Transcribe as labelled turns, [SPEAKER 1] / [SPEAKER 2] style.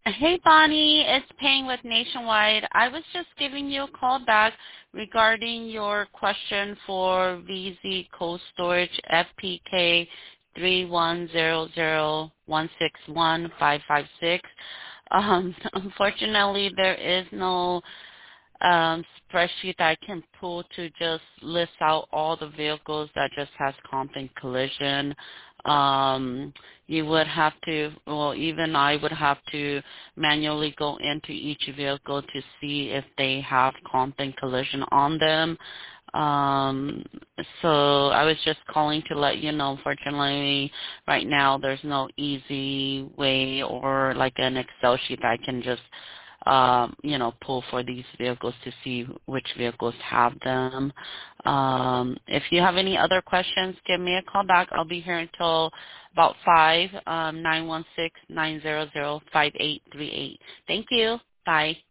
[SPEAKER 1] Hey, Bonnie, it's Payne with Nationwide. I was just giving you a call back regarding your question for VZ Cold Storage FPK 3100161556. Unfortunately, there is no spreadsheet I can pull to just list out all the vehicles that just has comp and collision. You would have to, well, even I would have to manually go into each vehicle to see if they have comp and collision on them. Um, so I was just calling to let you know, fortunately, right now there's no easy way or like an Excel sheet I can just pull for these vehicles to see which vehicles have them. If you have any other questions, give me a call back. I'll be here until about 5, 916-900-5838. Thank you. Bye.